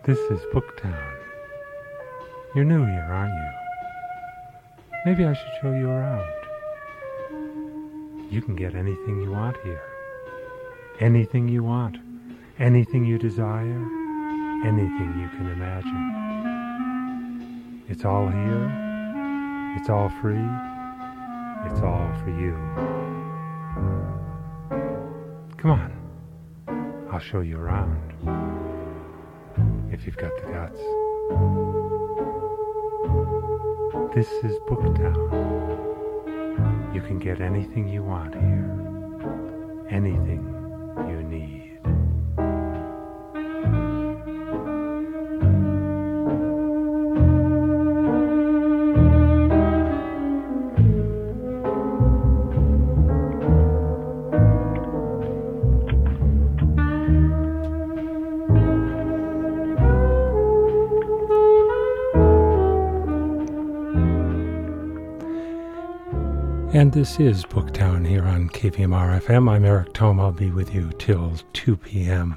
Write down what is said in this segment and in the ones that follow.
This is Booktown. You're new here, aren't you? Maybe I should show you around. You can get anything you want here. Anything you want. Anything you desire. Anything you can imagine. It's all here. It's all free. It's all for you. Come on. I'll show you around. If you've got the guts. This is Booktown. You can get anything you want here. Anything you need. And this is Booktown here on KVMR-FM. I'm Eric Thome. I'll be with you till 2 p.m.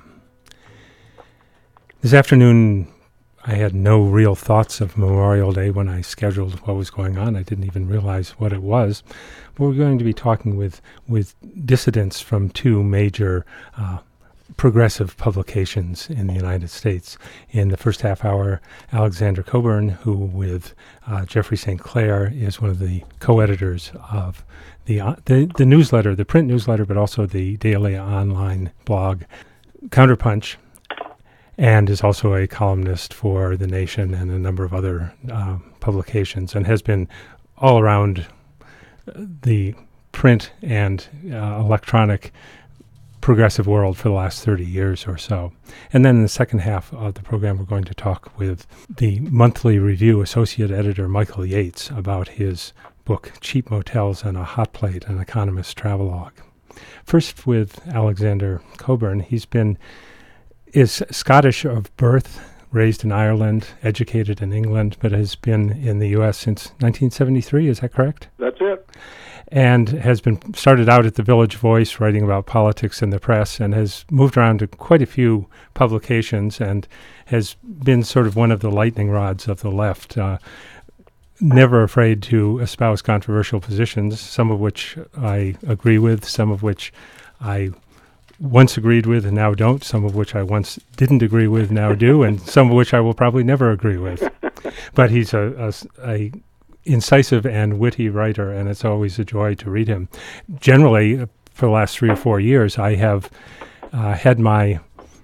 This afternoon, I had no real thoughts of Memorial Day when I scheduled what was going on. I didn't even realize what it was. But we're going to be talking with dissidents from two major progressive publications in the United States. In the first half hour, Alexander Cockburn, who with Jeffrey St. Clair is one of the co-editors of the newsletter, the print newsletter, but also the daily online blog Counterpunch, and is also a columnist for The Nation and a number of other publications, and has been all around the print and electronic progressive world for the last 30 years or so. And then in the second half of the program, we're going to talk with the Monthly Review associate editor, Michael Yates, about his book, Cheap Motels and a Hot Plate, an Economist's Travelogue. First with Alexander Cockburn. Is Scottish of birth, raised in Ireland, educated in England, but has been in the U.S. since 1973, is that correct? That's it. And has been started out at the Village Voice, writing about politics and the press, and has moved around to quite a few publications and has been sort of one of the lightning rods of the left, never afraid to espouse controversial positions, some of which I agree with, some of which I once agreed with and now don't, some of which I once didn't agree with, now do, and some of which I will probably never agree with. But he's a incisive and witty writer, and it's always a joy to read him. Generally, for the last 3 or 4 years, I have had my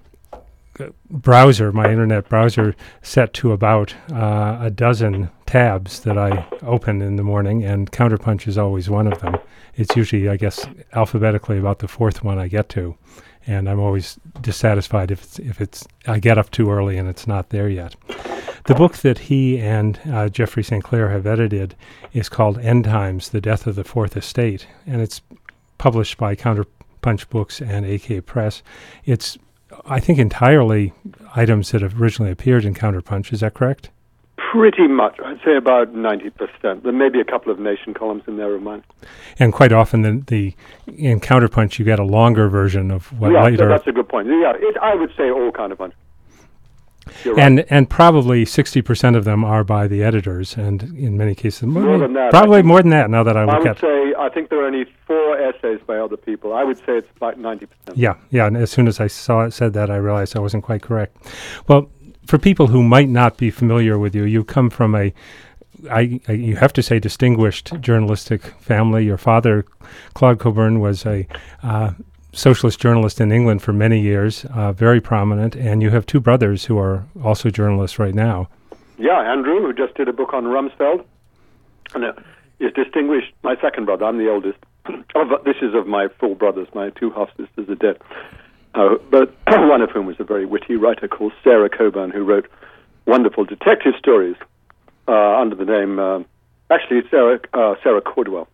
internet browser, set to about a dozen tabs that I open in the morning, and Counterpunch is always one of them. It's usually, I guess, alphabetically about the fourth one I get to, and I'm always dissatisfied if it's I get up too early and it's not there yet. The book that he and Jeffrey St. Clair have edited is called End Times, The Death of the Fourth Estate, and it's published by Counterpunch Books and AK Press. It's, I think, entirely items that have originally appeared in Counterpunch. Is that correct? Pretty much. I'd say about 90%. There may be a couple of Nation columns in there of mine. And quite often in Counterpunch you get a longer version of what later... Yeah, that's a good point. Yeah, I would say all Counterpunch. You're right. And probably 60% of them are by the editors, and in many cases more than that. Probably more than that. Now that I look at, I think there are only 4 essays by other people. I would say it's about 90%. Yeah. And as soon as I said that, I realized I wasn't quite correct. Well, for people who might not be familiar with you, you come from you have to say, distinguished journalistic family. Your father, Claude Cockburn, was a socialist journalist in England for many years, very prominent, and you have 2 brothers who are also journalists right now. Yeah, Andrew, who just did a book on Rumsfeld, and is distinguished. My second brother, I'm the oldest. This is of my 4 brothers. My 2 half-sisters are dead. But one of whom was a very witty writer called Sarah Cockburn, who wrote wonderful detective stories under the name, Sarah Cordwell.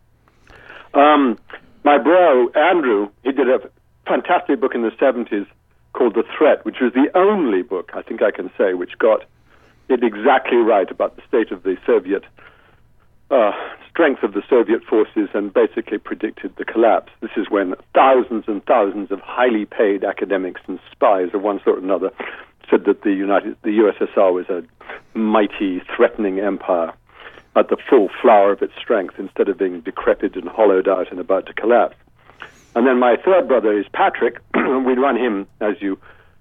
My bro, Andrew, he did a fantastic book in the 70s called The Threat, which was the only book, I think I can say, which got it exactly right about the state of the Soviet strength of the Soviet forces and basically predicted the collapse. This is when thousands and thousands of highly paid academics and spies of one sort or another said that the USSR was a mighty, threatening empire at the full flower of its strength instead of being decrepit and hollowed out and about to collapse. And then my third brother is Patrick. We run him, as you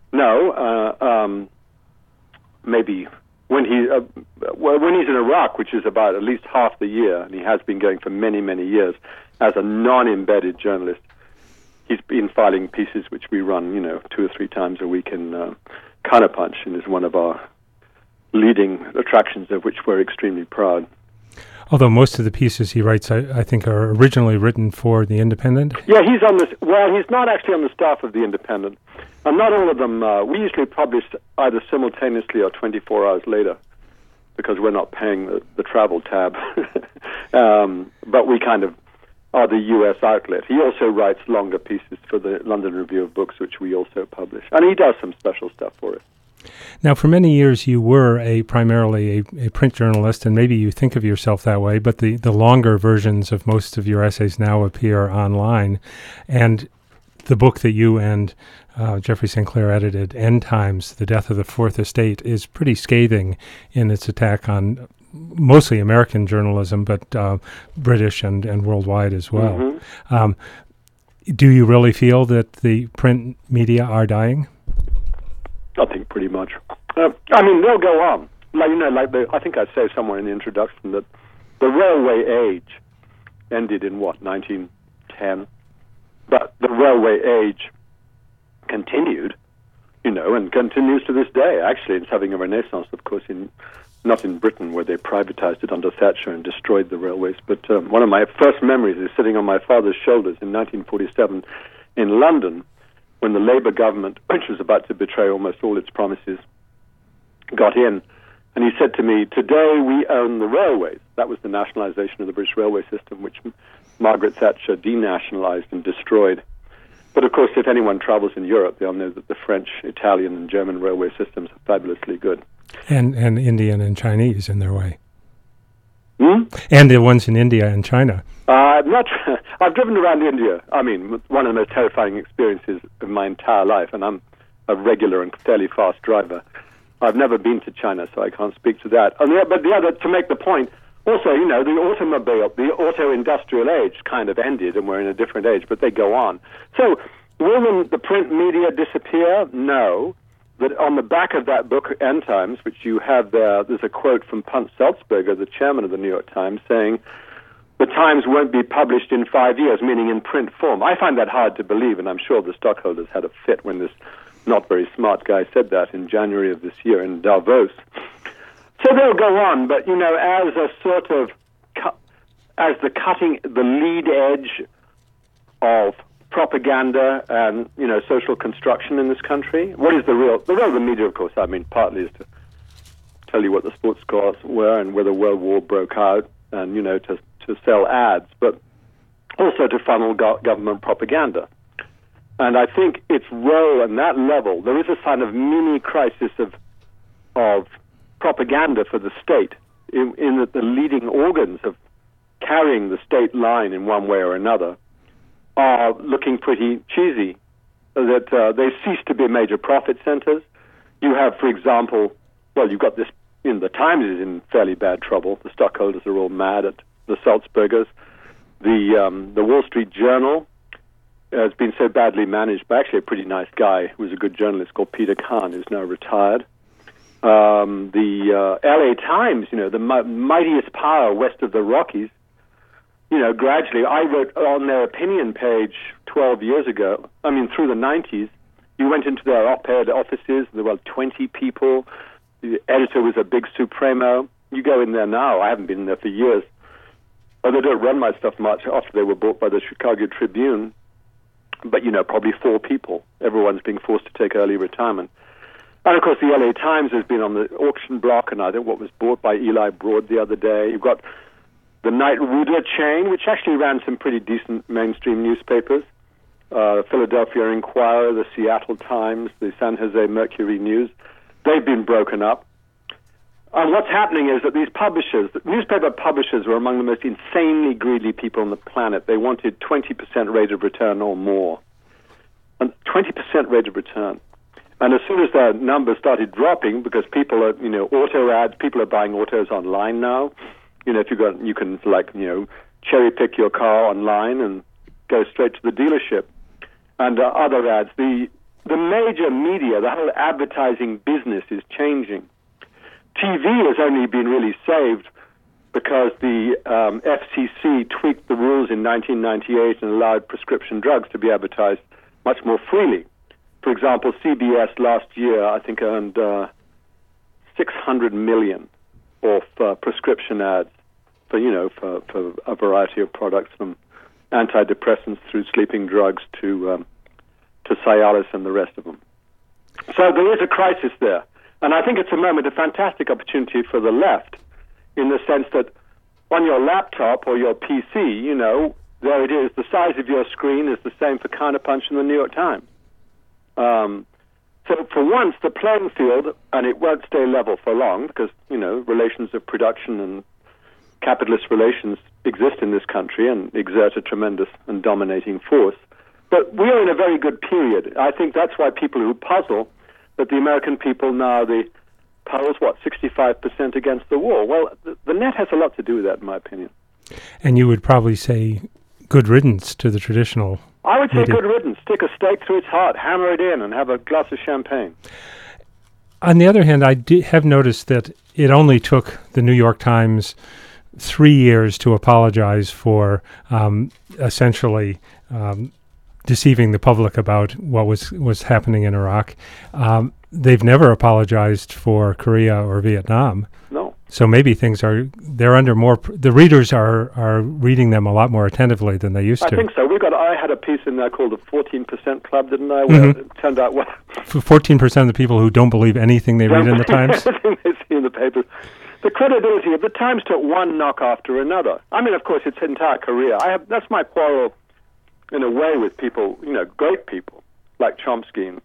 know, maybe when he's in Iraq, which is about at least half the year, and he has been going for many, many years as a non-embedded journalist. He's been filing pieces which we run, 2 or 3 times a week in Counterpunch, and is one of our leading attractions, of which we're extremely proud. Although most of the pieces he writes, I think, are originally written for The Independent. Yeah, he's on this. Well, he's not actually on the staff of The Independent. And not all of them, we usually publish either simultaneously or 24 hours later, because we're not paying the travel tab. But we kind of are the U.S. outlet. He also writes longer pieces for the London Review of Books, which we also publish. And he does some special stuff for it. Now, for many years, you were primarily a print journalist, and maybe you think of yourself that way, but the longer versions of most of your essays now appear online. And the book that you and Jeffrey St. Clair edited, End Times, The Death of the Fourth Estate, is pretty scathing in its attack on mostly American journalism, but British and worldwide as well. Mm-hmm. Do you really feel that the print media are dying? I think pretty much. I mean, they'll go on. I think I say somewhere in the introduction that the railway age ended in 1910, but the railway age continued, and continues to this day. Actually, it's having a renaissance, of course, not in Britain, where they privatized it under Thatcher and destroyed the railways. But one of my first memories is sitting on my father's shoulders in 1947 in London, when the Labour government, which was about to betray almost all its promises, got in. And he said to me, "Today we own the railways." That was the nationalization of the British railway system, which Margaret Thatcher denationalized and destroyed. But of course, if anyone travels in Europe, they'll know that the French, Italian, and German railway systems are fabulously good. And Indian and Chinese in their way. Hmm? And the ones in India and China. I've driven around India. I mean, one of the most terrifying experiences of my entire life, and I'm a regular and fairly fast driver. I've never been to China, so I can't speak to that. But the other, to make the point, also, the auto-industrial age kind of ended, and we're in a different age, but they go on. So, will the print media disappear? No. But on the back of that book, End Times, which you have there, there's a quote from Punch Salzberger, the chairman of the New York Times, saying, "The Times won't be published in 5 years," meaning in print form. I find that hard to believe, and I'm sure the stockholders had a fit when this not very smart guy said that in January of this year in Davos. So they'll go on, but, as a sort of, as the lead edge of propaganda and, social construction in this country. What is the role of the media, of course, partly is to tell you what the sports scores were and whether World War broke out and, to sell ads, but also to funnel government propaganda. And I think its role on that level, there is a kind of mini crisis of propaganda for the state in that the leading organs of carrying the state line in one way or another are looking pretty cheesy, that they cease to be major profit centers. You have, for example, you've got this, the Times is in fairly bad trouble. The stockholders are all mad at the Salzburgers. The Wall Street Journal has been so badly managed by actually a pretty nice guy who was a good journalist called Peter Kahn, who's now retired. The LA Times, the mightiest power west of the Rockies, gradually, I wrote on their opinion page 12 years ago, through the 90s, you went into their op-ed offices, there were 20 people, the editor was a big Supremo. You go in there now, I haven't been in there for years, but they don't run my stuff much after they were bought by the Chicago Tribune, but, probably 4 people. Everyone's being forced to take early retirement. And, of course, the LA Times has been on the auction block, and I think what was bought by Eli Broad the other day. You've got the Knight Ridder chain, which actually ran some pretty decent mainstream newspapers, Philadelphia Inquirer, the Seattle Times, the San Jose Mercury News. They've been broken up. And what's happening is that these publishers, newspaper publishers, were among the most insanely greedy people on the planet. They wanted 20% rate of return or more. And 20% rate of return. And as soon as the numbers started dropping, because people are, auto ads, people are buying autos online now. If you can cherry pick your car online and go straight to the dealership. And other ads, the major media, the whole advertising business is changing. TV has only been really saved because the FCC tweaked the rules in 1998 and allowed prescription drugs to be advertised much more freely. For example, CBS last year, I think, earned $600 million off prescription ads for a variety of products, from antidepressants through sleeping drugs to Cialis and the rest of them. So there is a crisis there. And I think it's a fantastic opportunity for the left, in the sense that on your laptop or your PC, there it is. The size of your screen is the same for Counterpunch and the New York Times. So for once, the playing field, and it won't stay level for long, because, relations of production and capitalist relations exist in this country and exert a tremendous and dominating force. But we are in a very good period. I think that's why people who puzzle that the American people now, the polls, 65% against the war. Well, the net has a lot to do with that, in my opinion. And you would probably say good riddance to the traditional I would say media. Good riddance. Stick a stake through its heart, hammer it in, and have a glass of champagne. On the other hand, I have noticed that it only took the New York Times 3 years to apologize for essentially deceiving the public about what was happening in Iraq. They've never apologized for Korea or Vietnam. No. So maybe they're under more, the readers are reading them a lot more attentively than they used to. I think so. I had a piece in there called the 14% Club, didn't I? Where it turned out, 14% of the people who don't believe anything they read in the Times? Everything they see in the papers. The credibility of the Times took one knock after another. I mean, of course, its entire career. That's my quarrel, in a way, with people, great people, like Chomsky.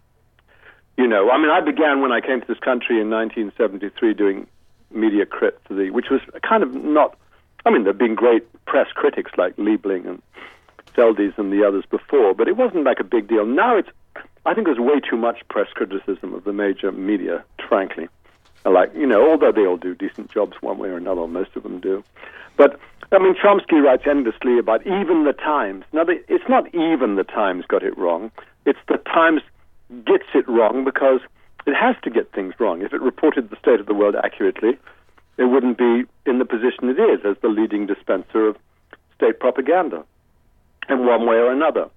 I began when I came to this country in 1973 doing media crit which was kind of not, there have been great press critics like Liebling and Seldes and the others before, but it wasn't like a big deal. Now I think there's way too much press criticism of the major media, frankly. Although they all do decent jobs one way or another, most of them do. But, Chomsky writes endlessly about even the Times. Now, it's not even the Times got it wrong. It's the Times gets it wrong because it has to get things wrong. If it reported the state of the world accurately, it wouldn't be in the position it is as the leading dispenser of state propaganda in one way or another.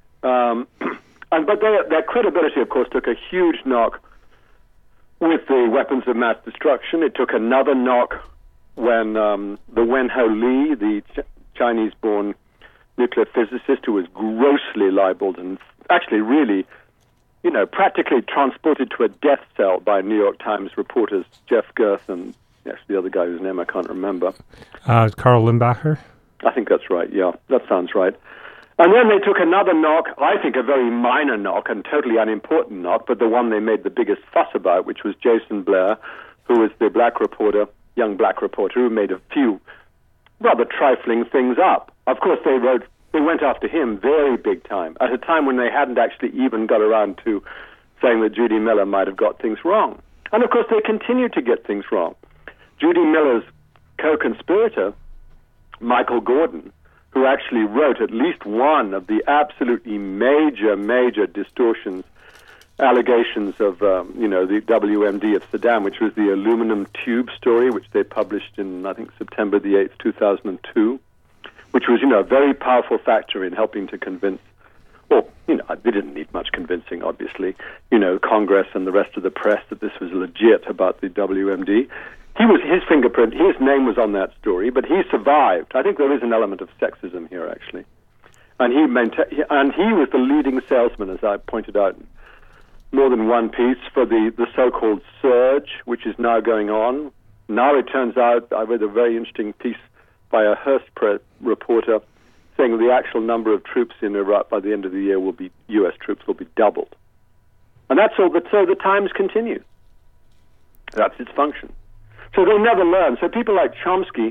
But their credibility, of course, took a huge knock with the weapons of mass destruction. It took another knock when the Wenho Lee, the Chinese-born nuclear physicist who was grossly libeled and actually really, practically transported to a death cell by New York Times reporters Jeff Gerth and the other guy whose name I can't remember. Karl Limbacher? I think that's right, yeah. That sounds right. And then they took another knock, I think a very minor knock and totally unimportant knock, but the one they made the biggest fuss about, which was Jason Blair, who was the young black reporter, who made a few rather trifling things up. Of course, they went after him very big time, at a time when they hadn't actually even got around to saying that Judy Miller might have got things wrong. And of course, they continued to get things wrong. Judy Miller's co-conspirator, Michael Gordon, who actually wrote at least one of the absolutely major distortions, allegations of, the WMD of Saddam, which was the aluminum tube story, which they published in, I think, September the 8th, 2002, which was, a very powerful factor in helping to convince, they didn't need much convincing, obviously, Congress and the rest of the press that this was legit about the WMD. His fingerprint, his name was on that story, but he survived. I think there is an element of sexism here, actually. And he was the leading salesman, as I pointed out in more than one piece, for the so-called surge, which is now going on. Now it turns out, I read a very interesting piece by a Hearst reporter saying the actual number of troops in Iraq by the end of the year U.S. troops will be doubled. And that's all. So the Times continues. That's its function. So they never learn. So people like Chomsky,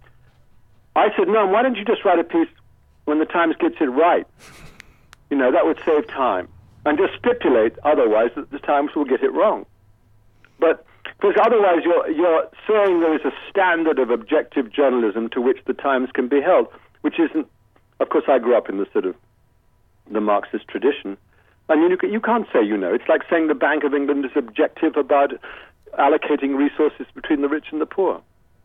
I said, no, why don't you just write a piece when the Times gets it right? That would save time. and just stipulate otherwise that the Times will get it wrong. But because otherwise you're saying there is a standard of objective journalism to which the Times can be held, which isn't. Of course, I grew up in the sort of the Marxist tradition, and you can't say, it's like saying the Bank of England is objective about allocating resources between the rich and the poor.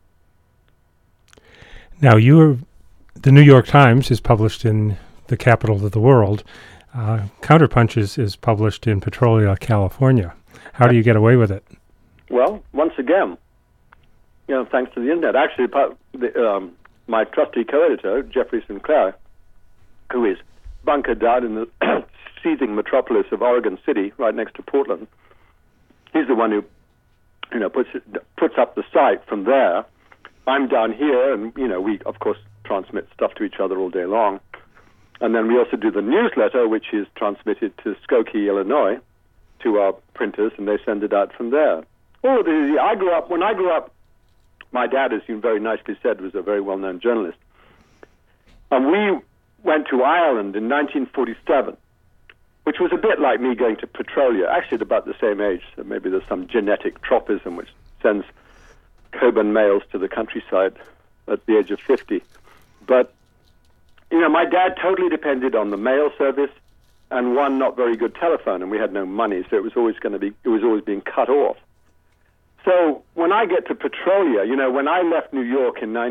Now, the New York Times is published in the capital of the world. Counterpunch is published in Petrolia, California. How do you get away with it? Well, once again, thanks to the internet. Actually, my trusty co-editor, Jeffrey Sinclair, who is bunkered down in the seething metropolis of Oregon City, right next to Portland, he's the one who, puts up the site from there. I'm down here, and, we, of course, transmit stuff to each other all day long. And then we also do the newsletter, which is transmitted to Skokie, Illinois, to our printers, and they send it out from there. When I grew up, my dad, as you very nicely said, was a very well-known journalist. And we went to Ireland in 1947, which was a bit like me going to Petrolia, actually at about the same age, so maybe there's some genetic tropism which sends Coburn males to the countryside at the age of 50. But, my dad totally depended on the mail service and one not very good telephone, and we had no money, so it was always being cut off. So when I get to Petrolia, when I left New York in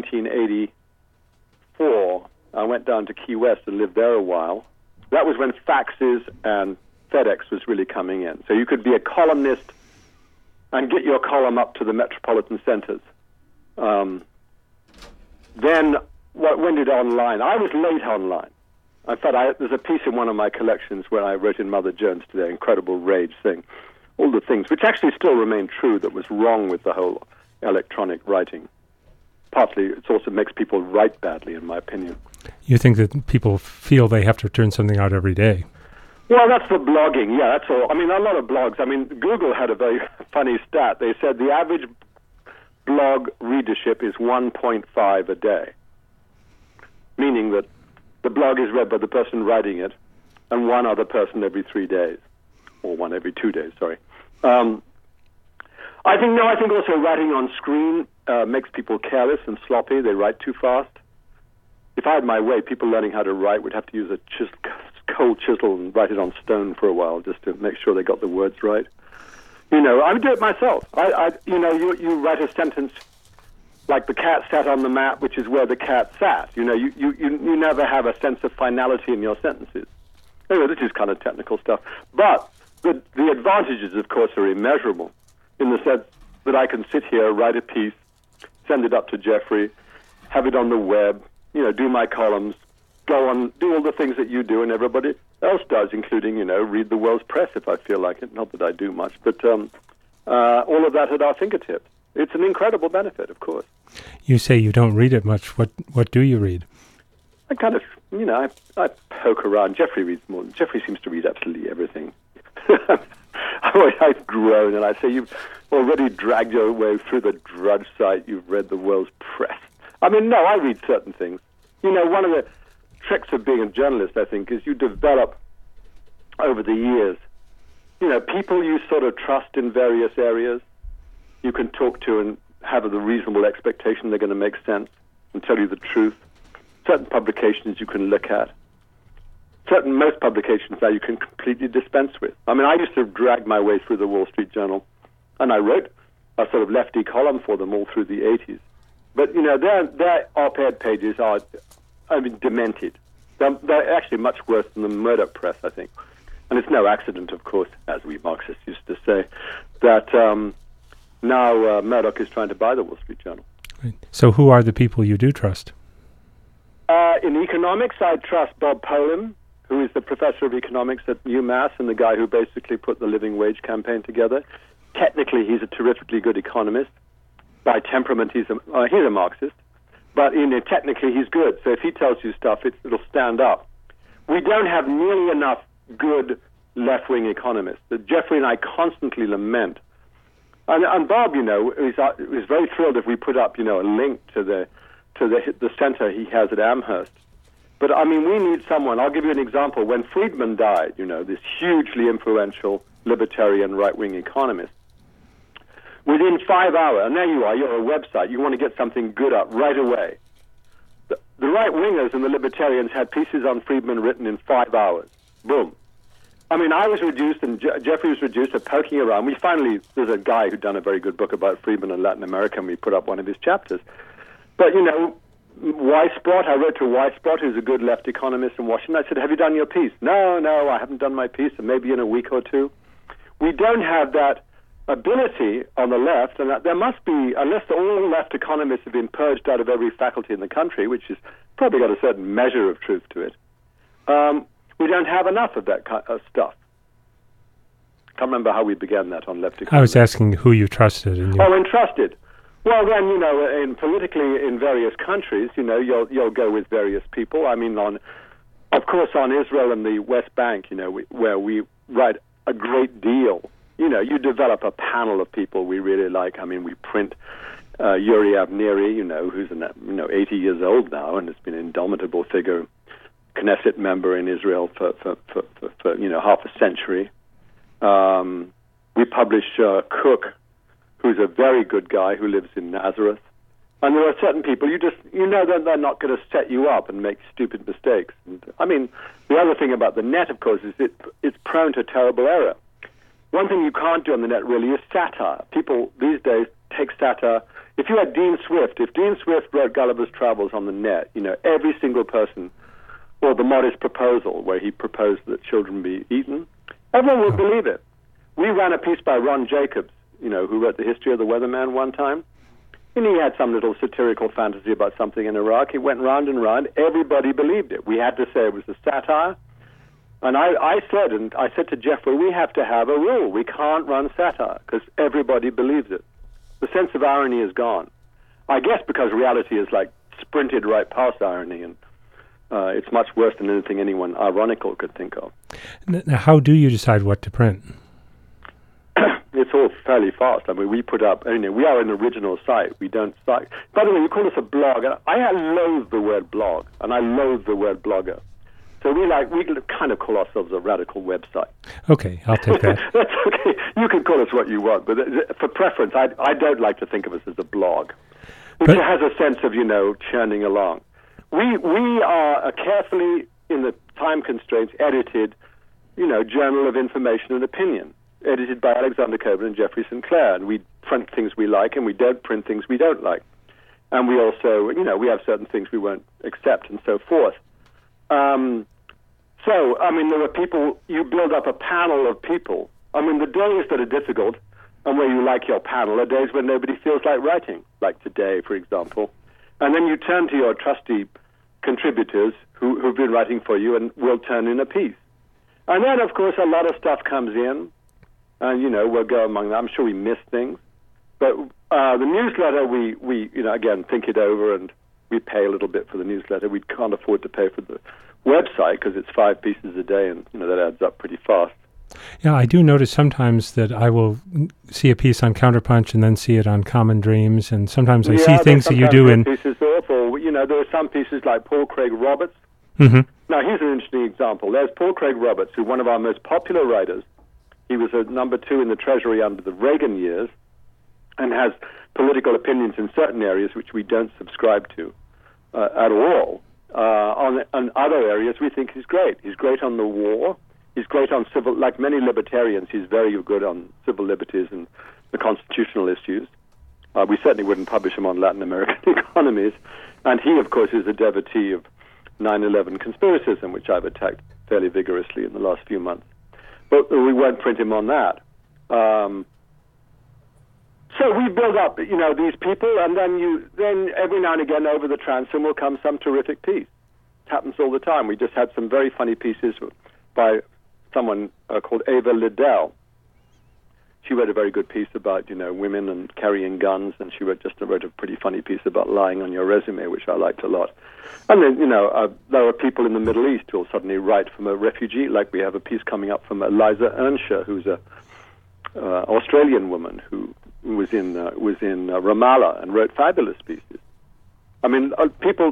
1984, I went down to Key West and lived there a while. That was when faxes and FedEx was really coming in. So you could be a columnist and get your column up to the metropolitan centers. Then when did online? I was late online. In fact, there's a piece in one of my collections where I wrote in Mother Jones today, incredible rage thing, all the things, which actually still remain true, that was wrong with the whole electronic writing. Partly, it also makes people write badly, in my opinion. You think that people feel they have to turn something out every day? Well, that's the blogging, yeah, that's all. I mean, a lot of blogs. I mean, Google had a very funny stat. They said the average blog readership is 1.5 a day, meaning that the blog is read by the person writing it and one other person every 3 days, or one every 2 days, sorry. I think also writing on screen makes people careless and sloppy. They write too fast. If I had my way, people learning how to write would have to use a cold chisel and write it on stone for a while just to make sure they got the words right. I would do it myself. You write a sentence like the cat sat on the mat, which is where the cat sat. You never have a sense of finality in your sentences. Anyway, this is kind of technical stuff. But the advantages, of course, are immeasurable in the sense that I can sit here, write a piece, send it up to Jeffrey, have it on the web, do my columns, go on, do all the things that you do and everybody else does, including, read the world's press if I feel like it. Not that I do much, but all of that at our fingertips. It's an incredible benefit, of course. You say you don't read it much. What do you read? I kind of, I poke around. Jeffrey reads more. Jeffrey seems to read absolutely everything. I groan and I say, you've already dragged your way through the Drudge site. You've read the world's press. I mean, no, I read certain things. One of the tricks of being a journalist, I think, is you develop over the years, people you sort of trust in various areas. You can talk to and have the reasonable expectation they're going to make sense and tell you the truth. Certain publications you can look at. Most publications now you can completely dispense with. I mean, I used to drag my way through the Wall Street Journal, and I wrote a sort of lefty column for them all through the 80s. But, their op-ed pages are, demented. They're actually much worse than the Murdoch press, I think. And it's no accident, of course, as we Marxists used to say, that now Murdoch is trying to buy the Wall Street Journal. Right. So who are the people you do trust? In economics, I trust Bob Polim, who is the professor of economics at UMass and the guy who basically put the living wage campaign together. Technically, he's a terrifically good economist. By temperament, he's a Marxist. But technically, he's good. So if he tells you stuff, it'll stand up. We don't have nearly enough good left-wing economists. Jeffrey and I constantly lament. And Bob, is very thrilled if we put up, a link to the center he has at Amherst, But, I mean, we need someone. I'll give you an example. When Friedman died, this hugely influential libertarian right-wing economist, within 5 hours, and there you are, you're a website, you want to get something good up right away. The right-wingers and the libertarians had pieces on Friedman written in 5 hours. Boom. I mean, I was reduced, and Jeffrey was reduced to poking around. There's a guy who'd done a very good book about Friedman in Latin America, and we put up one of his chapters. But, Weisbrot, I wrote to Weisbrot, who's a good left economist in Washington. I said, have you done your piece? No, I haven't done my piece, and maybe in a week or two. We don't have that ability on the left, and that there must be, unless all left economists have been purged out of every faculty in the country, which has probably got a certain measure of truth to it, we don't have enough of that kind of stuff. Can't remember how we began that on left economists. I was asking who you trusted. And trusted. Well, then, politically in various countries, you'll go with various people. I mean, of course, on Israel and the West Bank, where we write a great deal. You develop a panel of people we really like. I mean, we print Yuri Avneri, who's 80 years old now and has been an indomitable figure, Knesset member in Israel for half a century. We publish Cook, who's a very good guy who lives in Nazareth. And there are certain people, that they're not going to set you up and make stupid mistakes. And, I mean, the other thing about the net, of course, is it's prone to terrible error. One thing you can't do on the net really is satire. People these days take satire. If you had if Dean Swift wrote Gulliver's Travels on the net, every single person, or The Modest Proposal, where he proposed that children be eaten, everyone would believe it. We ran a piece by Ron Jacobs, who wrote The History of the Weatherman one time, and he had some little satirical fantasy about something in Iraq. He went round and round. Everybody believed it. We had to say it was a satire. And I said to Jeffrey, we have to have a rule. We can't run satire because everybody believes it. The sense of irony is gone. I guess because reality is like sprinted right past irony, and it's much worse than anything anyone ironical could think of. Now, how do you decide what to print? It's all fairly fast. I mean, we put up, we are an original site. We don't cite. By the way, you call us a blog. And I loathe the word blog, and I loathe the word blogger. So we kind of call ourselves a radical website. Okay, I'll take that. That's okay. You can call us what you want, but for preference, I don't like to think of us as a blog, which has a sense of, churning along. We are a carefully, in the time constraints, edited, journal of information and opinion, edited by Alexander Coburn and Jeffrey Sinclair, and we print things we like and we don't print things we don't like. And we also, we have certain things we won't accept and so forth. There are people, you build up a panel of people. I mean, the days that are difficult and where you like your panel are days when nobody feels like writing, like today, for example. And then you turn to your trusty contributors who've been writing for you and will turn in a piece. And then, of course, a lot of stuff comes in, and, we'll go among them. I'm sure we miss things. But the newsletter, we again, think it over, and we pay a little bit for the newsletter. We can't afford to pay for the website because it's 5 pieces a day, and that adds up pretty fast. Yeah, I do notice sometimes that I will see a piece on Counterpunch and then see it on Common Dreams, and sometimes I see things that you do in... pieces awful. There are some pieces like Paul Craig Roberts. Mm-hmm. Now, here's an interesting example. There's Paul Craig Roberts, who's one of our most popular writers. He was a number 2 in the Treasury under the Reagan years and has political opinions in certain areas which we don't subscribe to at all. On other areas, we think he's great. He's great on the war. He's great on civil, like many libertarians, he's very good on civil liberties and the constitutional issues. We certainly wouldn't publish him on Latin American economies. And he, of course, is a devotee of 9/11 conspiracism, which I've attacked fairly vigorously in the last few months. But we won't print him on that. So we build up, these people, and then every now and again over the transom will come some terrific piece. It happens all the time. We just had some very funny pieces by someone called Ava Liddell. She wrote a very good piece about, women and carrying guns, and she wrote a pretty funny piece about lying on your resume, which I liked a lot. And then, there are people in the Middle East who will suddenly write from a refugee, like we have a piece coming up from Eliza Earnshaw, who's a Australian woman who was in Ramallah and wrote fabulous pieces. I mean, people,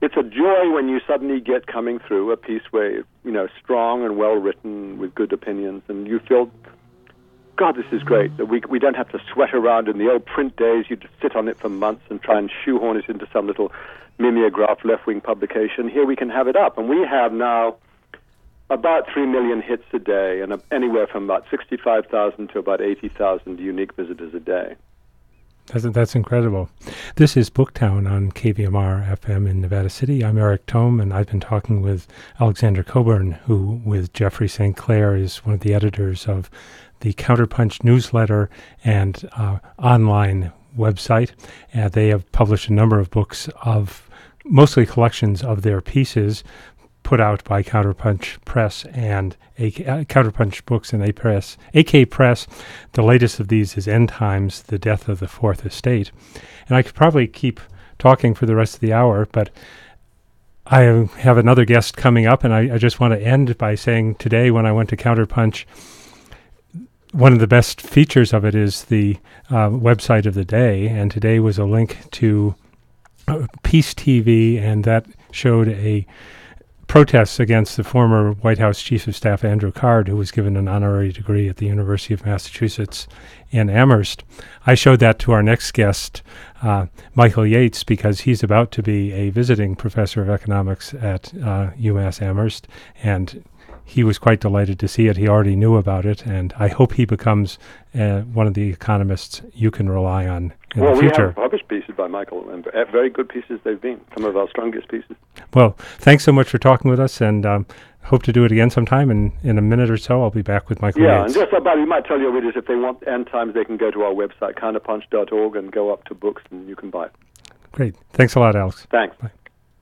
it's a joy when you suddenly get coming through a piece where, strong and well written with good opinions, and you feel, God, this is great. That we don't have to sweat around in the old print days. You just sit on it for months and try and shoehorn it into some little mimeograph left-wing publication. Here we can have it up, and we have now about 3 million hits a day, and anywhere from about 65,000 to about 80,000 unique visitors a day. That's incredible. This is Booktown on KVMR FM in Nevada City. I'm Eric Tome, and I've been talking with Alexander Coburn, who, with Jeffrey St. Clair, is one of the editors of the Counterpunch newsletter and online website. They have published a number of books of mostly collections of their pieces put out by Counterpunch Press and Counterpunch Books and AK Press. The latest of these is End Times, The Death of the Fourth Estate. And I could probably keep talking for the rest of the hour, but I have another guest coming up, and I just want to end by saying today when I went to Counterpunch, one of the best features of it is the website of the day, and today was a link to Peace TV, and that showed a protests against the former White House Chief of Staff Andrew Card, who was given an honorary degree at the University of Massachusetts in Amherst. I showed that to our next guest, Michael Yates, because he's about to be a visiting professor of economics at UMass Amherst, and he was quite delighted to see it. He already knew about it, and I hope he becomes one of the economists you can rely on in the future. We have published pieces by Michael, and very good pieces they've been, some of our strongest pieces. Well, thanks so much for talking with us, and hope to do it again sometime. And in a minute or so, I'll be back with Michael Yates. And just about, we might tell your readers, if they want End Times, they can go to our website, counterpunch.org, and go up to books, and you can buy it. Great. Thanks a lot, Alex. Thanks. Bye.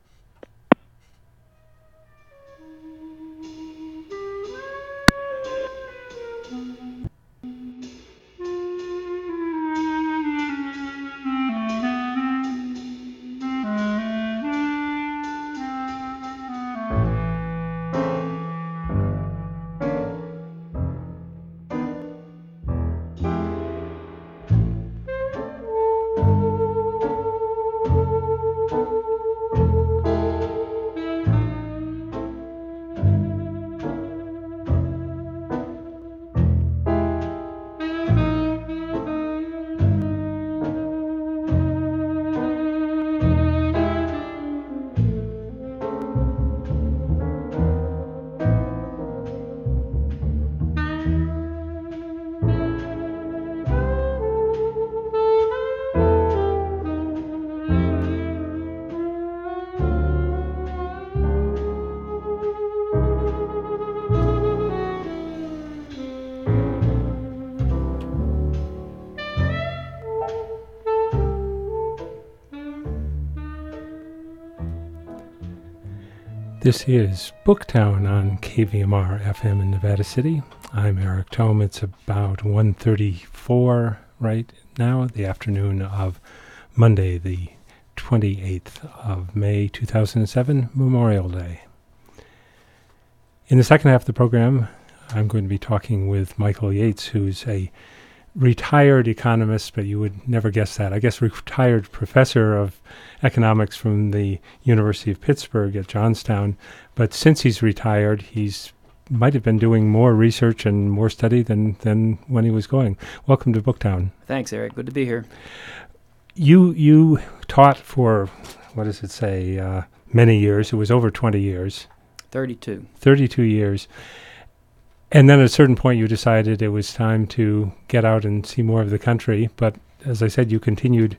This is Booktown on KVMR FM in Nevada City. I'm Eric Tome. It's about 1:34 right now, the afternoon of Monday, the 28th of May, 2007, Memorial Day. In the second half of the program, I'm going to be talking with Michael Yates, who's a retired economist, but you would never guess that. I guess retired professor of economics from the University of Pittsburgh at Johnstown. But since he's retired, he's might have been doing more research and more study than when he was going. Welcome to Booktown. Thanks, Eric. Good to be here. You taught for, what does it say, many years. It was over 20 years. 32. 32 years. And then at a certain point you decided it was time to get out and see more of the country. But as I said, you continued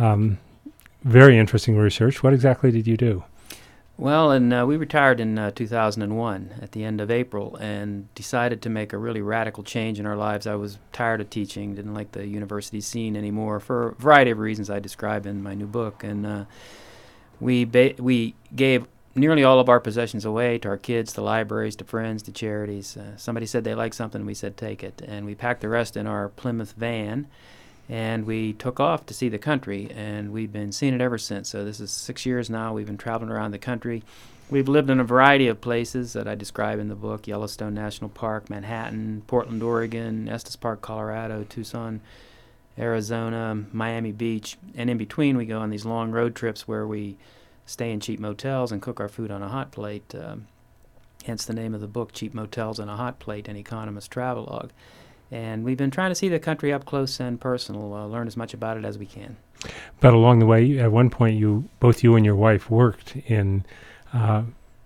very interesting research. What exactly did you do? Well, we retired in 2001 at the end of April and decided to make a really radical change in our lives. I was tired of teaching, didn't like the university scene anymore for a variety of reasons I describe in my new book. And we gave nearly all of our possessions away to our kids, to libraries, to friends, to charities. Somebody said they liked something, we said take it. And we packed the rest in our Plymouth van, and we took off to see the country, and we've been seeing it ever since. So this is 6 years now. We've been traveling around the country. We've lived in a variety of places that I describe in the book: Yellowstone National Park, Manhattan, Portland, Oregon, Estes Park, Colorado, Tucson, Arizona, Miami Beach. And in between, we go on these long road trips where we stay in cheap motels and cook our food on a hot plate. Hence the name of the book, Cheap Motels on a Hot Plate, An Economist's Travelogue. And we've been trying to see the country up close and personal, learn as much about it as we can. But along the way, at one point, both you and your wife worked in I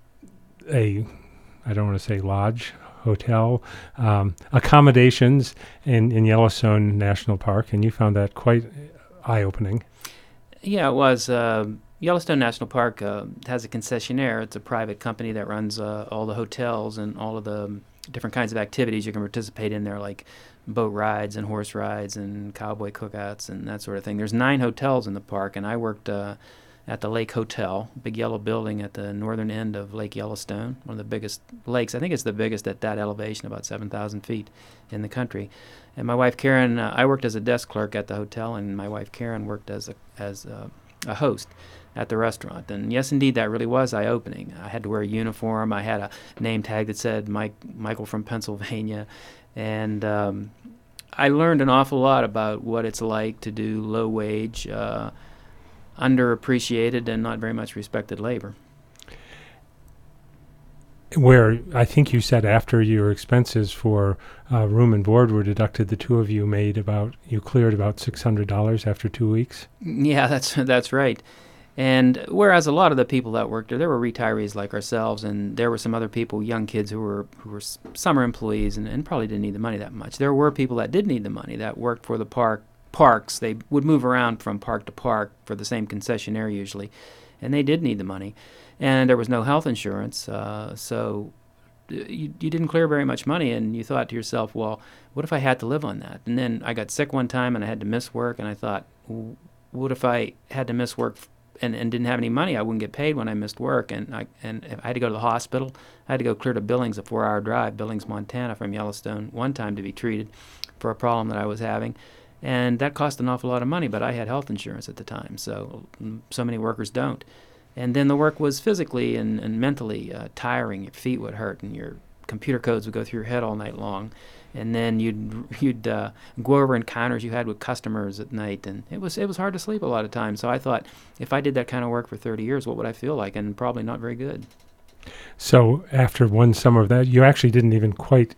don't want to say lodge, hotel, accommodations in Yellowstone National Park, and you found that quite eye-opening. Yeah, it was. Yellowstone National Park has a concessionaire. It's a private company that runs all the hotels and all of the different kinds of activities you can participate in there, like boat rides and horse rides and cowboy cookouts and that sort of thing. There's 9 hotels in the park, and I worked at the Lake Hotel, big yellow building at the northern end of Lake Yellowstone, one of the biggest lakes. I think it's the biggest at that elevation, about 7,000 feet in the country. And my wife Karen, I worked as a desk clerk at the hotel, and my wife Karen worked as a host at the restaurant. And yes, indeed, that really was eye-opening. I had to wear a uniform. I had a name tag that said Michael from Pennsylvania. And I learned an awful lot about what it's like to do low-wage, underappreciated, and not very much respected labor. Where I think you said after your expenses for room and board were deducted, the two of you you cleared about $600 after 2 weeks. Yeah, that's right. And whereas a lot of the people that worked there were retirees like ourselves, and there were some other people, young kids who were summer employees and probably didn't need the money that much. There were people that did need the money that worked for the parks. They would move around from park to park for the same concessionaire usually, and they did need the money. And there was no health insurance, so you didn't clear very much money, and you thought to yourself, well, what if I had to live on that? And then I got sick one time, and I had to miss work, and I thought, what if I had to miss work and didn't have any money? I wouldn't get paid when I missed work, and if I had to go to the hospital. I had to go clear to Billings, a 4-hour drive, Billings, Montana, from Yellowstone one time to be treated for a problem that I was having. And that cost an awful lot of money, but I had health insurance at the time, so many workers don't. And then the work was physically and mentally tiring. Your feet would hurt, and your computer codes would go through your head all night long. And then you'd go over encounters you had with customers at night, and it was hard to sleep a lot of times. So I thought, if I did that kind of work for 30 years, what would I feel like? And probably not very good. So after one summer of that, you actually didn't even quite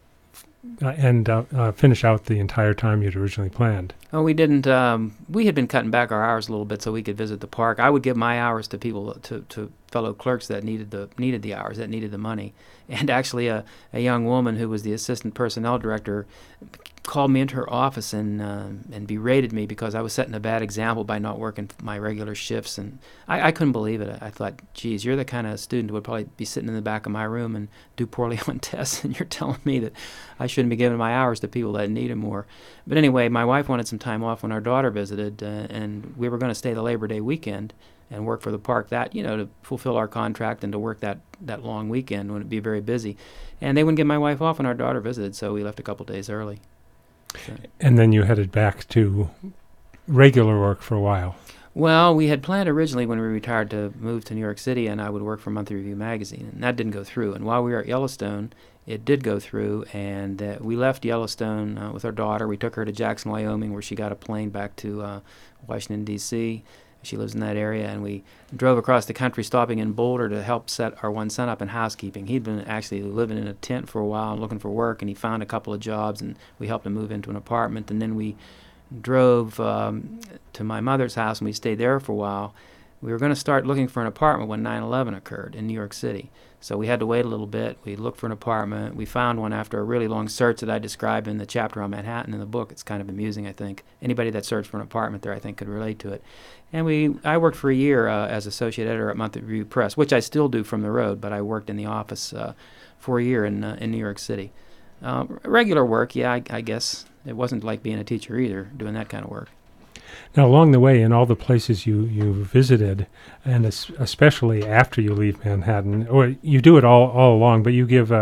finish out the entire time you'd originally planned. Oh, we didn't. We had been cutting back our hours a little bit so we could visit the park. I would give my hours to people, to fellow clerks that needed the hours, that needed the money. And actually, a young woman who was the assistant personnel director called me into her office and berated me because I was setting a bad example by not working my regular shifts. And I couldn't believe it. I thought, geez, you're the kind of student who would probably be sitting in the back of my room and do poorly on tests, and you're telling me that I shouldn't be giving my hours to people that need them more. But anyway, my wife wanted some time off when our daughter visited, and we were going to stay the Labor Day weekend and work for the park to fulfill our contract and to work that long weekend when it'd be very busy. And they wouldn't get my wife off when our daughter visited, so we left a couple days early. So. And then you headed back to regular work for a while. Well, we had planned originally when we retired to move to New York City, and I would work for Monthly Review magazine, and that didn't go through. And while we were at Yellowstone, it did go through, and we left Yellowstone with our daughter. We took her to Jackson, Wyoming, where she got a plane back to Washington, D.C. She lives in that area, and we drove across the country, stopping in Boulder to help set our one son up in housekeeping. He'd been actually living in a tent for a while and looking for work, and he found a couple of jobs, and we helped him move into an apartment. And then we drove to my mother's house, and we stayed there for a while. We were going to start looking for an apartment when 9/11 occurred in New York City. So we had to wait a little bit. We looked for an apartment. We found one after a really long search that I describe in the chapter on Manhattan in the book. It's kind of amusing, I think. Anybody that searched for an apartment there, I think, could relate to it. And I worked for a year as associate editor at Monthly Review Press, which I still do from the road, but I worked in the office for a year in New York City. Regular work, yeah, I guess. It wasn't like being a teacher either, doing that kind of work. Now, along the way, in all the places you visited, and especially after you leave Manhattan, or you do it all along, but you give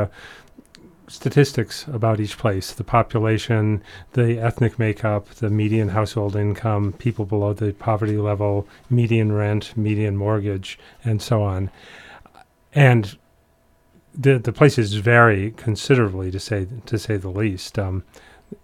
statistics about each place, the population, the ethnic makeup, the median household income, people below the poverty level, median rent, median mortgage, and so on. And the places vary considerably, to say the least.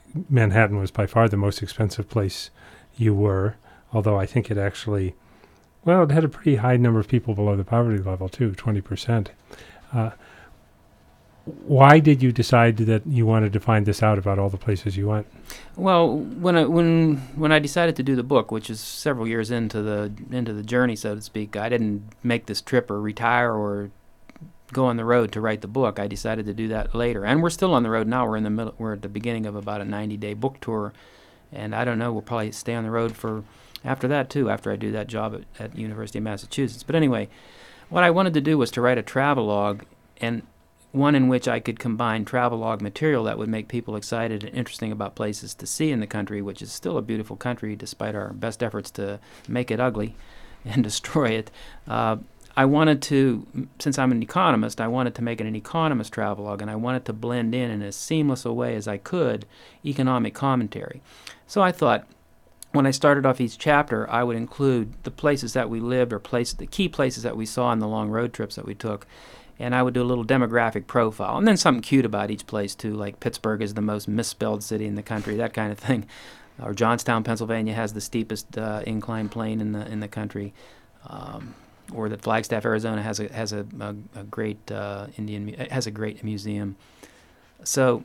Manhattan was by far the most expensive place you were, although I think it actually Well, it had a pretty high number of people below the poverty level too, 20%. Uh, why did you decide that you wanted to find this out about all the places you went? Well, when I decided to do the book, which is several years into the journey, so to speak, I didn't make this trip or retire or go on the road to write the book. I decided to do that later, and we're still on the road now. We're in the middle. We're at the beginning of about a 90-day book tour, and I don't know. We'll probably stay on the road for after that too. After I do that job at University of Massachusetts. But anyway, what I wanted to do was to write a travelogue, and one in which I could combine travelogue material that would make people excited and interesting about places to see in the country, which is still a beautiful country despite our best efforts to make it ugly and destroy it. I wanted to, since I'm an economist, I wanted to make it an economist travelogue, and I wanted to blend in as seamless a way as I could economic commentary. So I thought, when I started off each chapter, I would include the places that we lived or the key places that we saw on the long road trips that we took, and I would do a little demographic profile, and then something cute about each place too, like Pittsburgh is the most misspelled city in the country, that kind of thing, or Johnstown, Pennsylvania has the steepest inclined plane in the country, or that Flagstaff, Arizona has a great has a great museum. So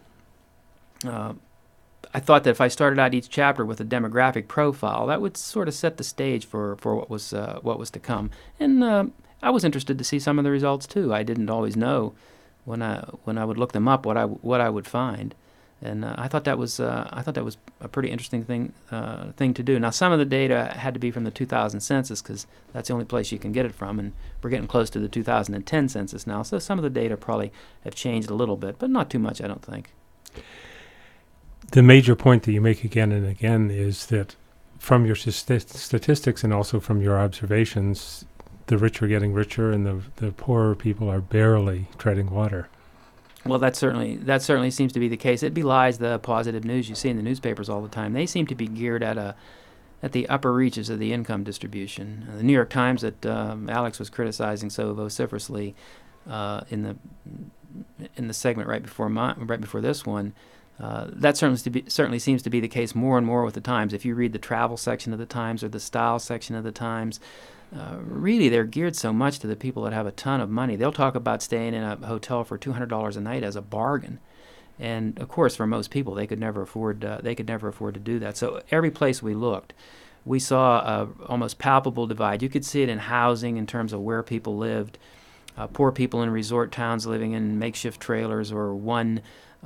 I thought that if I started out each chapter with a demographic profile, that would sort of set the stage for what was to come, and I was interested to see some of the results too. I didn't always know when I would look them up what I would find, and I thought that was a pretty interesting thing to do. Now, some of the data had to be from the 2000 census because that's the only place you can get it from, and we're getting close to the 2010 census now. So some of the data probably have changed a little bit, but not too much, I don't think. The major point that you make again and again is that from your statistics and also from your observations, the rich are getting richer and the poorer people are barely treading water. Well, that certainly seems to be the case. It belies the positive news you see in the newspapers all the time. They seem to be geared at the upper reaches of the income distribution. The New York Times that Alex was criticizing so vociferously in the segment right before this one, that certainly seems to be the case more and more with the Times. If you read the travel section of the Times or the style section of the Times, really they're geared so much to the people that have a ton of money. They'll talk about staying in a hotel for $200 a night as a bargain, and of course for most people they could never afford to do that. So every place we looked, we saw a almost palpable divide. You could see it in housing in terms of where people lived. Poor people in resort towns living in makeshift trailers, or one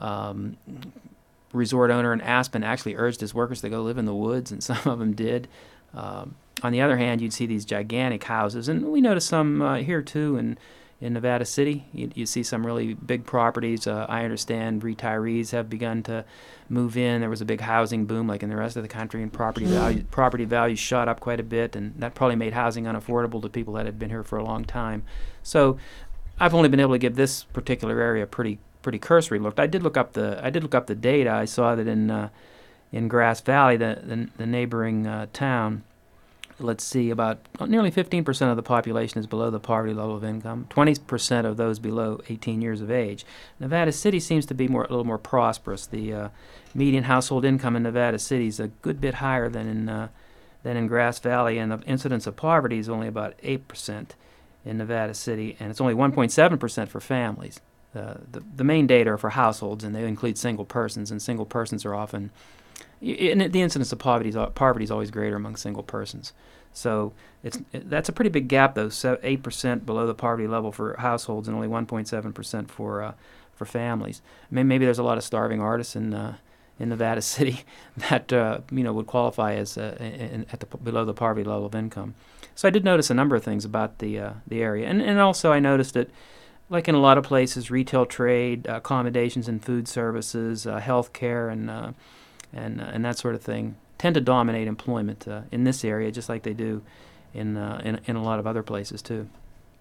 resort owner in Aspen actually urged his workers to go live in the woods, and some of them did. On the other hand, you'd see these gigantic houses, and we noticed some here too in Nevada City. You see some really big properties. I understand retirees have begun to move in. There was a big housing boom like in the rest of the country, and property values shot up quite a bit, and that probably made housing unaffordable to people that had been here for a long time. So I've only been able to give this particular area a pretty cursory look. I did look up the data. I saw that in Grass Valley, the neighboring town, let's see, about nearly 15% of the population is below the poverty level of income, 20% of those below 18 years of age. Nevada City seems to be a little more prosperous. The median household income in Nevada City is a good bit higher than in Grass Valley, and the incidence of poverty is only about 8% in Nevada City, and it's only 1.7% for families. The main data are for households, and they include single persons, and single persons are often, and the incidence of poverty is always greater among single persons. So that's a pretty big gap, though. 8% below the poverty level for households, and only 1.7% for families. Maybe there's a lot of starving artists in Nevada City that would qualify as below the poverty level of income. So I did notice a number of things about the area, and also I noticed that, like in a lot of places, retail trade, accommodations and food services, health care, and that sort of thing tend to dominate employment in this area, just like they do in a lot of other places too.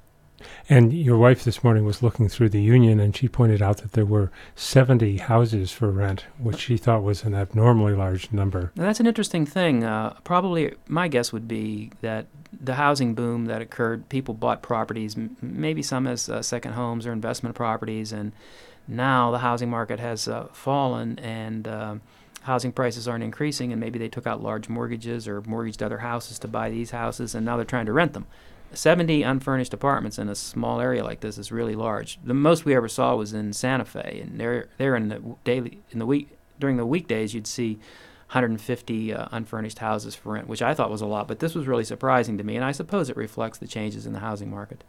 And your wife this morning was looking through the Union, and she pointed out that there were 70 houses for rent, which she thought was an abnormally large number. Now, that's an interesting thing. Probably my guess would be that the housing boom that occurred, people bought properties, maybe some as second homes or investment properties, and now the housing market has fallen, and housing prices aren't increasing, and maybe they took out large mortgages or mortgaged other houses to buy these houses, and now they're trying to rent them. 70 unfurnished apartments in a small area like this is really large. The most we ever saw was in Santa Fe, and they're in the daily in the week during the weekdays you'd see 150 unfurnished houses for rent, which I thought was a lot, but this was really surprising to me, and I suppose it reflects the changes in the housing market.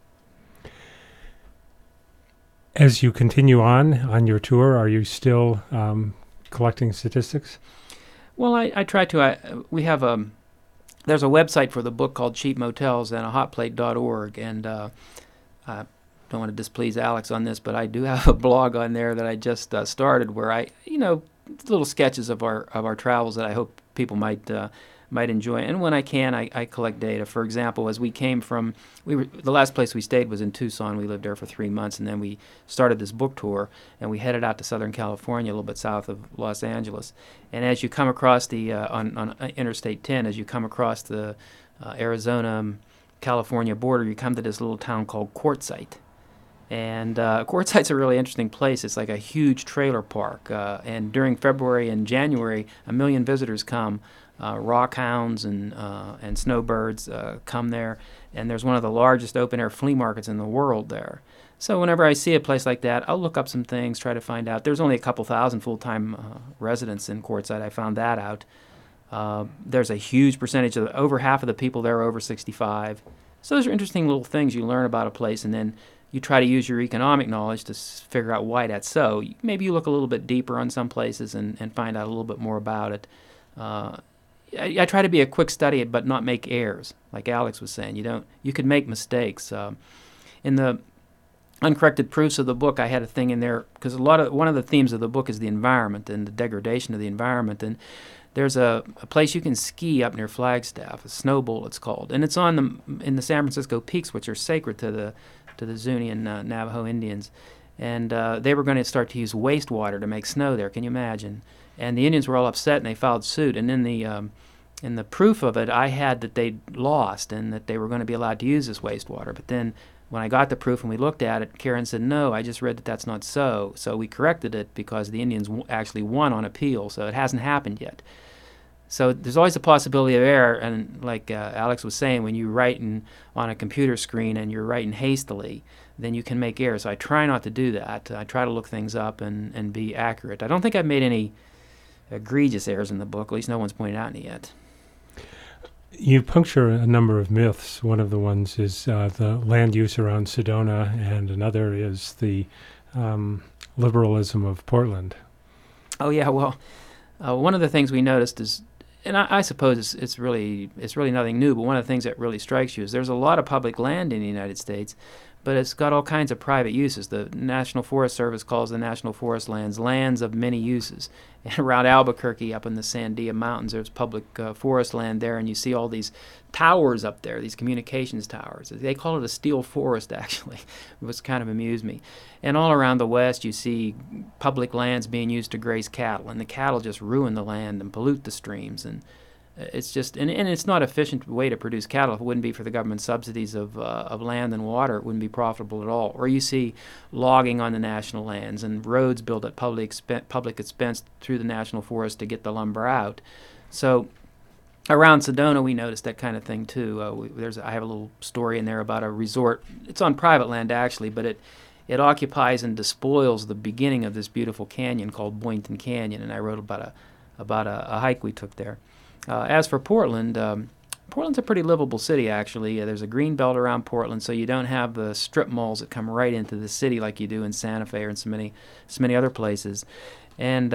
As you continue on your tour, are you still collecting statistics? Well, I try to. We have there's a website for the book called Cheap Motels and a hotplate.org, and I don't want to displease Alex on this, but I do have a blog on there that I just started where I, little sketches of our travels that I hope people might enjoy. And when I can, I collect data. For example, as we came from, the last place we stayed was in Tucson. We lived there for 3 months, and then we started this book tour, and we headed out to Southern California, a little bit south of Los Angeles. And as you come across the on Interstate 10, as you come across the Arizona-California border, you come to this little town called Quartzsite. And Quartzsite's a really interesting place. It's like a huge trailer park. And during February and January, 1 million visitors come. Rockhounds and snowbirds come there. And there's one of the largest open-air flea markets in the world there. So whenever I see a place like that, I'll look up some things, try to find out. There's only a couple thousand full-time residents in Quartzsite. I found that out. There's a huge percentage of over half of the people there are over 65. So those are interesting little things you learn about a place, and then you try to use your economic knowledge to figure out why that's so. Maybe you look a little bit deeper on some places and find out a little bit more about it. I try to be a quick study but not make errors, like Alex was saying. You could make mistakes. In the uncorrected proofs of the book, I had a thing in there because one of the themes of the book is the environment and the degradation of the environment. And there's a place you can ski up near Flagstaff, a snow bowl it's called, and it's in the San Francisco Peaks, which are sacred to the Zuni and Navajo Indians. And they were going to start to use wastewater to make snow there. Can you imagine? And the Indians were all upset, and they filed suit. And in the proof of it, I had that they'd lost and that they were going to be allowed to use this wastewater. But then when I got the proof and we looked at it, Karen said, no, I just read that that's not so. So we corrected it because the Indians actually won on appeal, so it hasn't happened yet. So there's always a possibility of error, and like Alex was saying, when you write on a computer screen and you're writing hastily, then you can make errors. So I try not to do that. I try to look things up and be accurate. I don't think I've made any egregious errors in the book. At least no one's pointed out any yet. You puncture a number of myths. One of the ones is the land use around Sedona, and another is the liberalism of Portland. Oh yeah, well, one of the things we noticed is, and I suppose it's really nothing new, but one of the things that really strikes you is there's a lot of public land in the United States, but it's got all kinds of private uses. The National Forest Service calls the National Forest lands lands of many uses. And around Albuquerque, up in the Sandia Mountains, there's public forest land there, and you see all these towers up there, these communications towers. They call it a steel forest, actually, which kind of amused me. And all around the West, you see public lands being used to graze cattle, and the cattle just ruin the land and pollute the streams. And it's just, and it's not an efficient way to produce cattle. If it wouldn't be for the government subsidies of land and water, it wouldn't be profitable at all. Or you see logging on the national lands and roads built at public expense through the national forest to get the lumber out. So around Sedona, we noticed that kind of thing too. I have a little story in there about a resort. It's on private land actually, but it occupies and despoils the beginning of this beautiful canyon called Boynton Canyon, and I wrote about a hike we took there. As for Portland, Portland's a pretty livable city, actually. There's a green belt around Portland, so you don't have the strip malls that come right into the city like you do in Santa Fe or in so many other places. And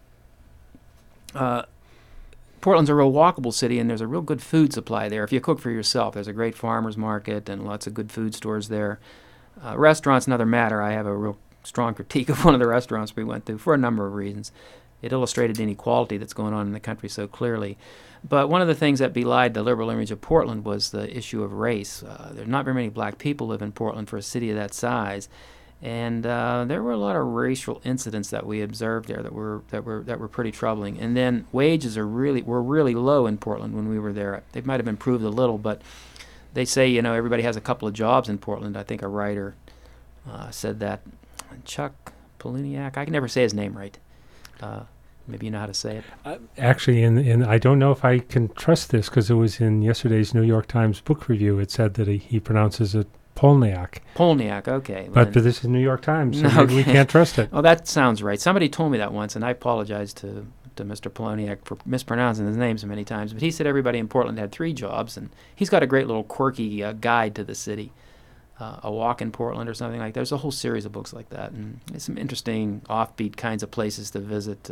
Portland's a real walkable city, and there's a real good food supply there. If you cook for yourself, there's a great farmer's market and lots of good food stores there. Restaurants, another matter. I have a real strong critique of one of the restaurants we went to for a number of reasons. It illustrated the inequality that's going on in the country so clearly. But one of the things that belied the liberal image of Portland was the issue of race. There's not very many black people live in Portland for a city of that size, and there were a lot of racial incidents that we observed there that were pretty troubling. And then wages were really low in Portland when we were there. They might have improved a little, but they say everybody has a couple of jobs in Portland. I think a writer said that, Chuck Palahniuk. I can never say his name right. Maybe you know how to say it. Actually, in I don't know if I can trust this because it was in yesterday's New York Times book review. It said that he pronounces it Polniak. Polniak, okay. But this is New York Times, so Okay. we can't trust it. Well, that sounds right. Somebody told me that once, and I apologize to Mr. Poloniak for mispronouncing his name so many times. But he said everybody in Portland had 3 jobs, and he's got a great little quirky guide to the city, A Walk in Portland or something like that. There's a whole series of books like that, and it's some interesting offbeat kinds of places to visit.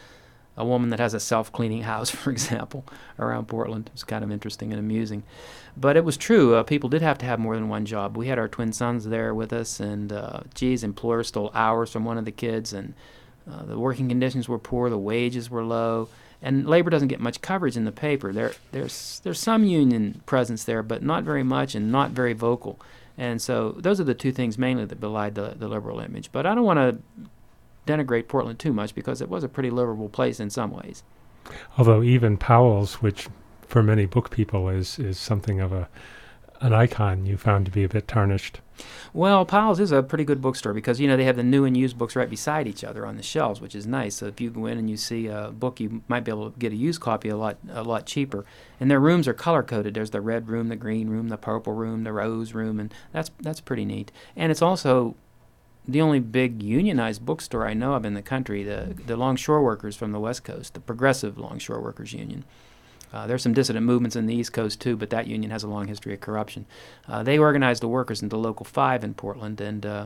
A woman that has a self-cleaning house, for example, around Portland. It's kind of interesting and amusing. But it was true. People did have to have more than one job. We had our twin sons there with us, and, employers stole hours from one of the kids, and the working conditions were poor, the wages were low, and labor doesn't get much coverage in the paper. There's some union presence there, but not very much and not very vocal. And so those are the 2 things mainly that belied the liberal image. But I don't want to denigrate Portland too much because it was a pretty livable place in some ways. Although even Powell's, which for many book people is something of an icon, you found to be a bit tarnished. Well, Powell's is a pretty good bookstore because, they have the new and used books right beside each other on the shelves, which is nice. So if you go in and you see a book, you might be able to get a used copy a lot cheaper. And their rooms are color-coded. There's the red room, the green room, the purple room, the rose room, and that's pretty neat. And it's also the only big unionized bookstore I know of in the country, the longshore workers from the West Coast, the Progressive Longshore Workers Union. There's some dissident movements in the East Coast, too, but that union has a long history of corruption. They organized the workers into Local 5 in Portland, and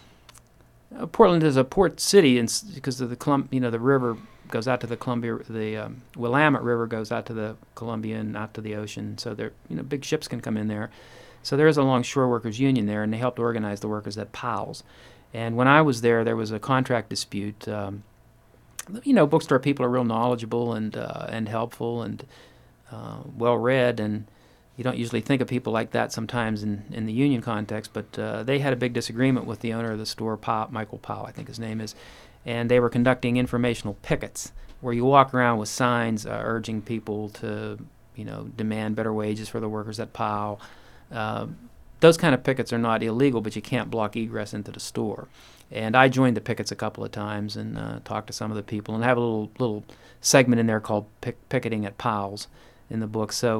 Portland is a port city because of the river goes out to the Columbia, the Willamette River goes out to the Columbia and out to the ocean, so there, big ships can come in there. So there is a longshore workers union there, and they helped organize the workers at Powell's. And when I was there was a contract dispute. Bookstore people are real knowledgeable and helpful and well-read, and you don't usually think of people like that sometimes in the union context, but they had a big disagreement with the owner of the store, Michael Powell, I think his name is, and they were conducting informational pickets where you walk around with signs urging people to, demand better wages for the workers at Powell. Those kind of pickets are not illegal, but you can't block egress into the store. And I joined the pickets a couple of times and talked to some of the people, and have a little segment in there called Picketing at Powell's in the book. So,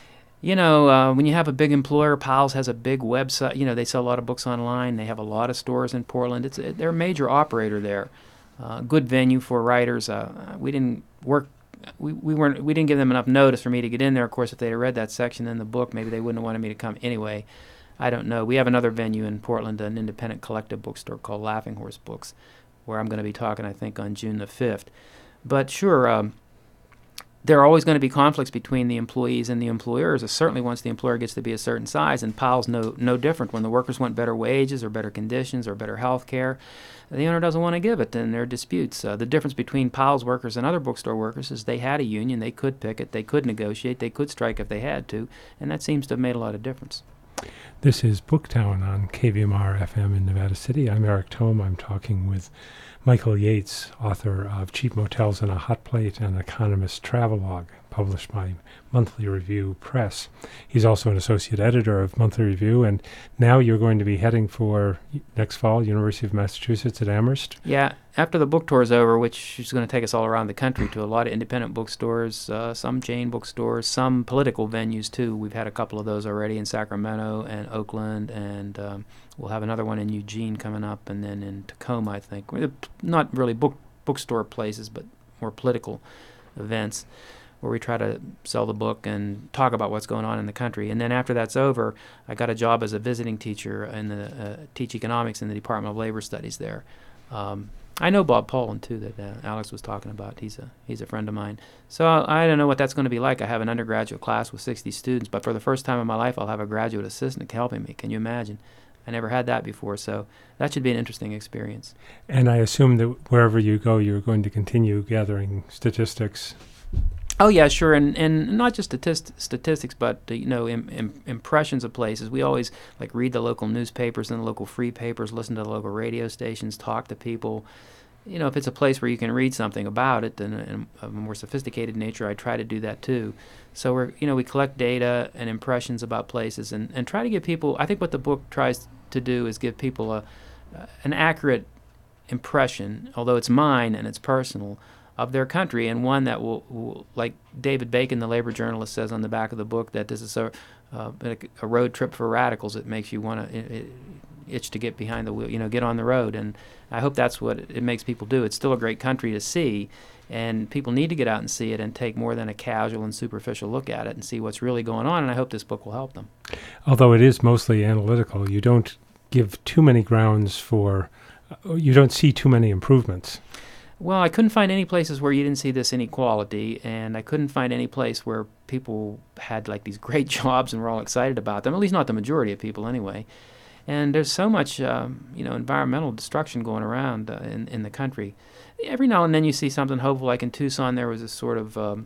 when you have a big employer, Powell's has a big website. They sell a lot of books online. They have a lot of stores in Portland. They're a major operator there. Good venue for writers. We didn't give them enough notice for me to get in there. Of course, if they had read that section in the book, maybe they wouldn't have wanted me to come anyway. I don't know. We have another venue in Portland, an independent collective bookstore called Laughing Horse Books, where I'm going to be talking, I think, on June the 5th. But sure, there are always going to be conflicts between the employees and the employers, certainly once the employer gets to be a certain size, and Powell's no different. When the workers want better wages or better conditions or better health care, the owner doesn't want to give it, and there are disputes. The difference between Powell's workers and other bookstore workers is they had a union, they could picket, they could negotiate, they could strike if they had to, and that seems to have made a lot of difference. This is Booktown on KVMR FM in Nevada City. I'm Eric Thome. I'm talking with Michael Yates, author of Cheap Motels and a Hot Plate and Economist Travelogue, published by Monthly Review Press. He's also an associate editor of Monthly Review, and now you're going to be heading for, next fall, University of Massachusetts at Amherst. Yeah, after the book tour is over, which is going to take us all around the country to a lot of independent bookstores, some chain bookstores, some political venues too. We've had a couple of those already in Sacramento and Oakland, and we'll have another one in Eugene coming up, and then in Tacoma, I think. Not really bookstore places, but more political events, where we try to sell the book and talk about what's going on in the country. And then after that's over, I got a job as a visiting teacher and teach economics in the Department of Labor Studies there. I know Bob Poland, too, that Alex was talking about. He's a friend of mine. So I don't know what that's going to be like. I have an undergraduate class with 60 students, but for the first time in my life, I'll have a graduate assistant helping me. Can you imagine? I never had that before, so that should be an interesting experience. And I assume that wherever you go, you're going to continue gathering statistics. Oh, yeah, sure, and not just statistics, but, impressions of places. We always, read the local newspapers and the local free papers, listen to the local radio stations, talk to people. If it's a place where you can read something about it, then in a more sophisticated nature, I try to do that, too. So we collect data and impressions about places and try to give people, I think what the book tries to do is give people an accurate impression, although it's mine and it's personal, of their country, and one that will, like David Bacon, the labor journalist, says on the back of the book, that this is a road trip for radicals. It makes you want to itch to get behind the wheel, get on the road. And I hope that's what it makes people do. It's still a great country to see, and people need to get out and see it and take more than a casual and superficial look at it and see what's really going on, and I hope this book will help them. Although it is mostly analytical, you don't give too many grounds for, you don't see too many improvements. Well, I couldn't find any places where you didn't see this inequality, and I couldn't find any place where people had like these great jobs and were all excited about them, at least not the majority of people anyway. And there's so much, environmental destruction going around in the country. Every now and then you see something hopeful. Like in Tucson, there was a sort of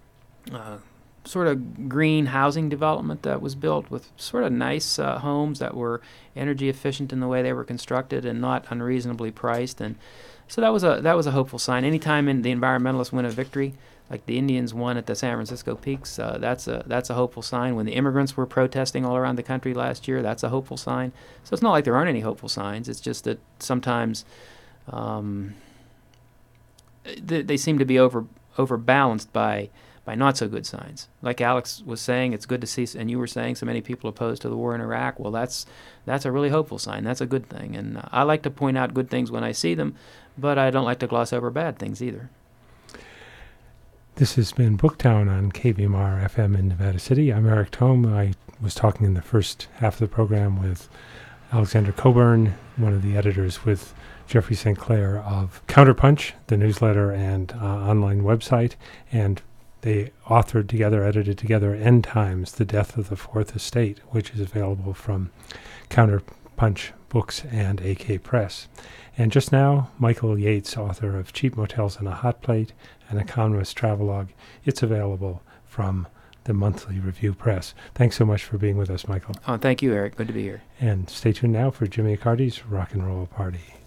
green housing development that was built with sort of nice homes that were energy efficient in the way they were constructed and not unreasonably priced. And so that was a hopeful sign. Anytime the environmentalists win a victory, like the Indians won at the San Francisco Peaks, that's a hopeful sign. When the immigrants were protesting all around the country last year, that's a hopeful sign. So it's not like there aren't any hopeful signs. It's just that sometimes they seem to be overbalanced by not so good signs. Like Alex was saying, it's good to see, and you were saying, so many people opposed to the war in Iraq. Well, that's a really hopeful sign. That's a good thing. And I like to point out good things when I see them, but I don't like to gloss over bad things either. This has been Booktown on KVMR FM in Nevada City. I'm Eric Thome. I was talking in the first half of the program with Alexander Coburn, one of the editors with Jeffrey St. Clair of Counterpunch, the newsletter and online website, and they edited together End Times, The Death of the Fourth Estate, which is available from Counterpunch Books and AK Press. And just now, Michael Yates, author of Cheap Motels and a Hot Plate, an Economist Travelogue. It's available from the Monthly Review Press. Thanks so much for being with us, Michael. Oh, thank you, Eric. Good to be here. And stay tuned now for Jimmy Accardi's Rock and Roll Party.